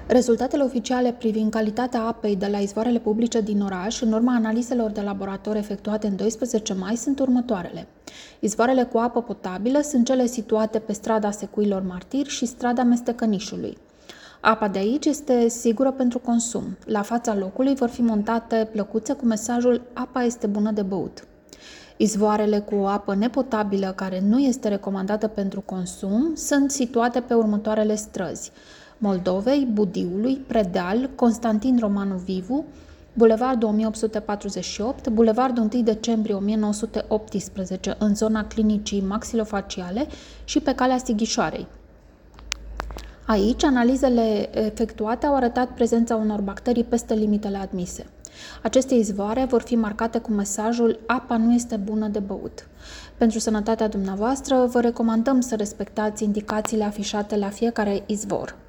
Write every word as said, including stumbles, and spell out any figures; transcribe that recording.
Rezultatele oficiale privind calitatea apei de la izvoarele publice din oraș, în urma analizelor de laborator efectuate în doisprezece mai, sunt următoarele. Izvoarele cu apă potabilă sunt cele situate pe strada Secuilor Martiri și strada Mestecănișului. Apa de aici este sigură pentru consum. La fața locului vor fi montate plăcuțe cu mesajul "Apa este bună de băut". Izvoarele cu apă nepotabilă care nu este recomandată pentru consum sunt situate pe următoarele străzi: Moldovei, Budiului, Predeal, Constantin Romanu Vivu, Bulevardul o mie opt sute patruzeci și opt, Bulevardul întâi decembrie o mie nouă sute optsprezece în zona clinicii maxilofaciale și pe calea Sighișoarei. Aici, analizele efectuate au arătat prezența unor bacterii peste limitele admise. Aceste izvoare vor fi marcate cu mesajul "Apa nu este bună de băut". Pentru sănătatea dumneavoastră, vă recomandăm să respectați indicațiile afișate la fiecare izvor.